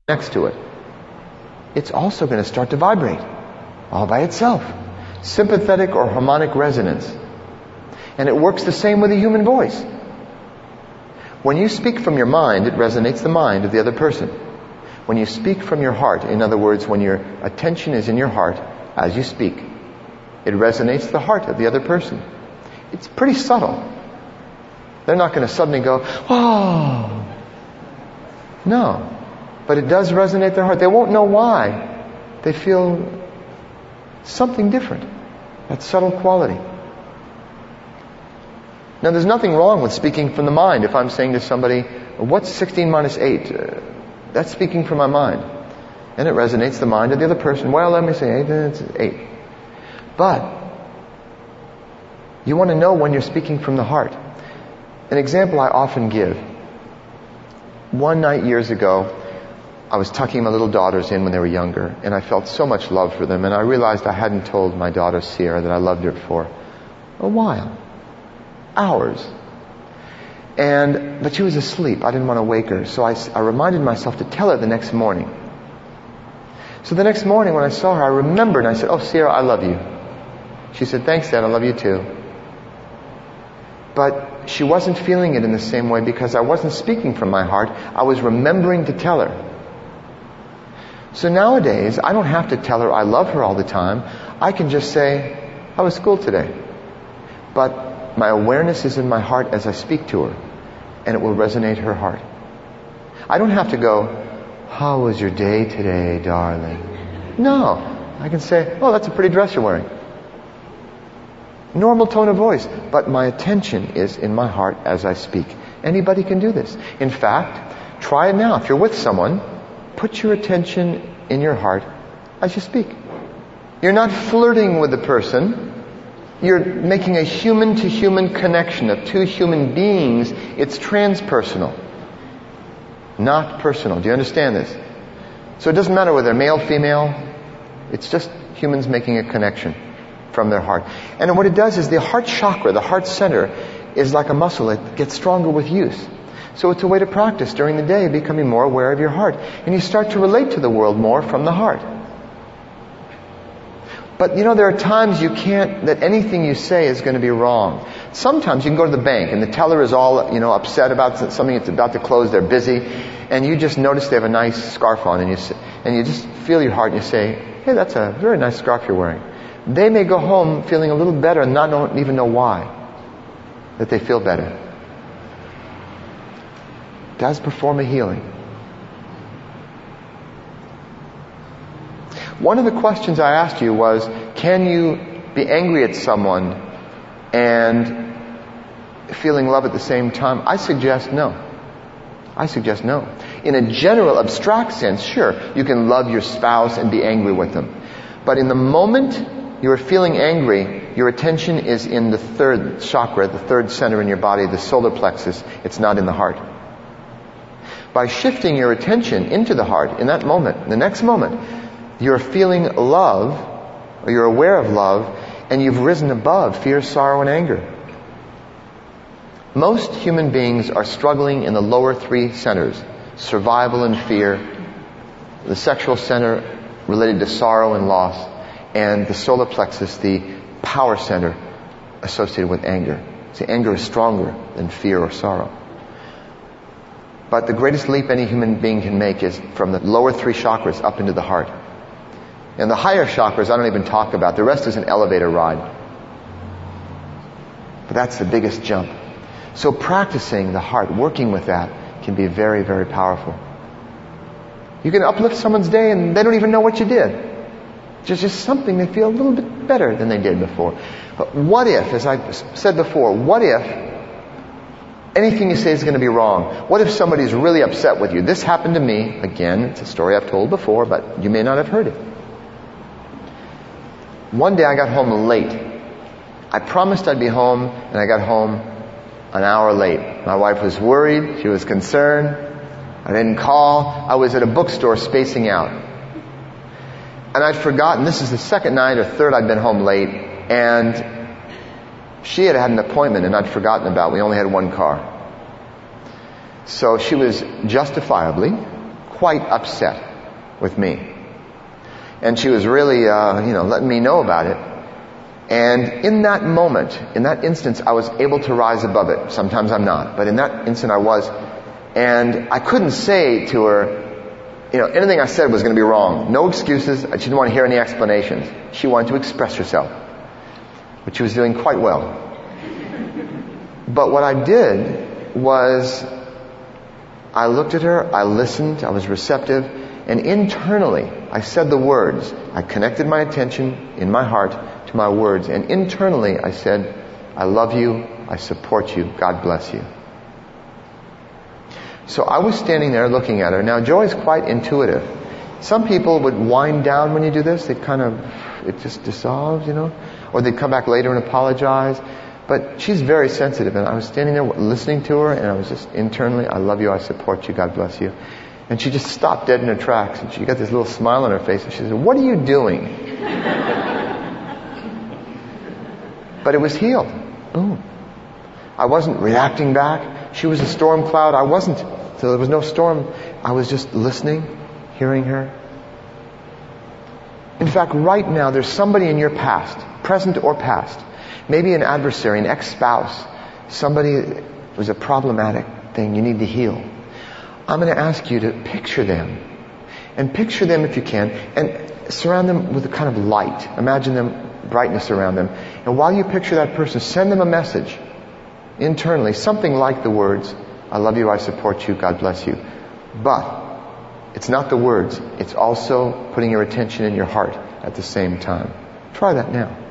next to it, it's also going to start to vibrate all by itself. Sympathetic or harmonic resonance. And it works the same with a human voice. When you speak from your mind, it resonates the mind of the other person. When you speak from your heart, in other words, when your attention is in your heart as you speak, it resonates the heart of the other person. It's pretty subtle. They're not going to suddenly go, oh. No. But it does resonate their heart. They won't know why. They feel something different. That subtle quality. Now, there's nothing wrong with speaking from the mind. If I'm saying to somebody, what's 16 minus 8? That's speaking from my mind. And it resonates the mind of the other person. Well, let me say 8, it's 8. But you want to know when you're speaking from the heart. An example I often give. One night years ago, I was tucking my little daughters in when they were younger, and I felt so much love for them, and I realized I hadn't told my daughter Sierra that I loved her for a while. Hours. But she was asleep. I didn't want to wake her, so I reminded myself to tell her the next morning. So the next morning when I saw her, I remembered, and I said, oh, Sierra, I love you. She said, thanks, Dad, I love you too. But she wasn't feeling it in the same way because I wasn't speaking from my heart. I was remembering to tell her. So nowadays, I don't have to tell her I love her all the time. I can just say, how was school today? But my awareness is in my heart as I speak to her, and it will resonate her heart. I don't have to go, how was your day today, darling? No. I can say, oh, that's a pretty dress you're wearing. Normal tone of voice, but my attention is in my heart as I speak. Anybody can do this. In fact, try it now. If you're with someone, put your attention in your heart as you speak. You're not flirting with the person. You're making a human-to-human connection of two human beings. It's transpersonal, not personal. Do you understand this? So it doesn't matter whether they're male, female. It's just humans making a connection from their heart. And what it does is the heart chakra, the heart center, is like a muscle. It gets stronger with use. So it's a way to practice during the day, becoming more aware of your heart. And you start to relate to the world more from the heart. But there are times that anything you say is going to be wrong. Sometimes you can go to the bank and the teller is all, upset about something that's about to close. They're busy. And you just notice they have a nice scarf on, and you just feel your heart and you say, hey, that's a very nice scarf you're wearing. They may go home feeling a little better and not even know why that they feel better. It does perform a healing. One of the questions I asked you was, can you be angry at someone and feeling love at the same time? I suggest no. In a general, abstract sense, sure, you can love your spouse and be angry with them. But in the moment you are feeling angry, your attention is in the third chakra, the third center in your body, the solar plexus. It's not in the heart. By shifting your attention into the heart in that moment, the next moment, you're feeling love, or you're aware of love, and you've risen above fear, sorrow, and anger. Most human beings are struggling in the lower three centers: survival and fear, the sexual center related to sorrow and loss, and the solar plexus, the power center associated with anger. See, anger is stronger than fear or sorrow. But the greatest leap any human being can make is from the lower three chakras up into the heart. And the higher chakras I don't even talk about. The rest is an elevator ride. But that's the biggest jump. So practicing the heart, working with that, can be very, very powerful. You can uplift someone's day and they don't even know what you did. Just something, they feel a little bit better than they did before. But what if, as I said before, what if anything you say is going to be wrong? What if somebody's really upset with you? This happened to me. Again, it's a story I've told before, but you may not have heard it. One day I got home late. I promised I'd be home, and I got home an hour late. My wife was worried. She was concerned. I didn't call. I was at a bookstore spacing out. And I'd forgotten, this is the second night or third I'd been home late, and she had an appointment and I'd forgotten about. We only had one car. So she was justifiably quite upset with me. And she was really, letting me know about it. And in that moment, in that instance, I was able to rise above it. Sometimes I'm not, but in that instant I was. And I couldn't say to her, anything I said was going to be wrong. No excuses. She didn't want to hear any explanations. She wanted to express herself, which she was doing quite well. But what I did was I looked at her, I listened, I was receptive, and internally I said the words. I connected my attention in my heart to my words, and internally I said, I love you, I support you, God bless you. So I was standing there looking at her. Now Joy's quite intuitive. Some people would wind down when you do this. It just dissolves, or they'd come back later and apologize. But she's very sensitive, and I was standing there listening to her, and I was just internally, I love you, I support you, God bless you. And she just stopped dead in her tracks, and she got this little smile on her face, and she said, what are you doing? But it was healed. Boom. I wasn't reacting back. She was a storm cloud. I wasn't. So there was no storm. I was just listening, hearing her. In fact, right now, there's somebody in your past, present or past, maybe an adversary, an ex-spouse, somebody who's a problematic thing you need to heal. I'm going to ask you to picture them. And picture them if you can. And surround them with a kind of light. Imagine them, brightness around them. And while you picture that person, send them a message internally. Something like the words, I love you, I support you, God bless you. But it's not the words. It's also putting your attention in your heart at the same time. Try that now.